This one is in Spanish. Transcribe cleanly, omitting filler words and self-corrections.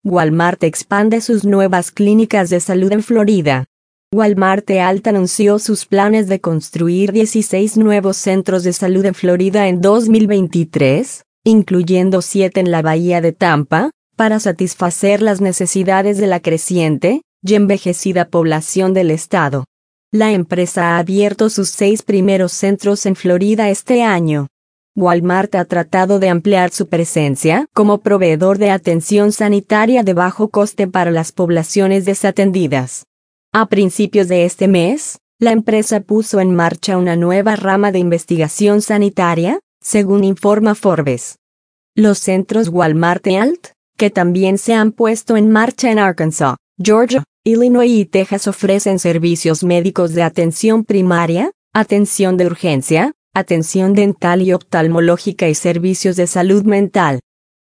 Walmart expande sus nuevas clínicas de salud en Florida. Walmart Health anunció sus planes de construir 16 nuevos centros de salud en Florida en 2023, incluyendo 7 en la bahía de Tampa, para satisfacer las necesidades de la creciente y envejecida población del estado. La empresa ha abierto sus 6 primeros centros en Florida este año. Walmart ha tratado de ampliar su presencia como proveedor de atención sanitaria de bajo coste para las poblaciones desatendidas. A principios de este mes, la empresa puso en marcha una nueva rama de investigación sanitaria, según informa Forbes. Los centros Walmart Health, que también se han puesto en marcha en Arkansas, Georgia, Illinois y Texas, ofrecen servicios médicos de atención primaria, atención de urgencia, atención dental y oftalmológica y servicios de salud mental.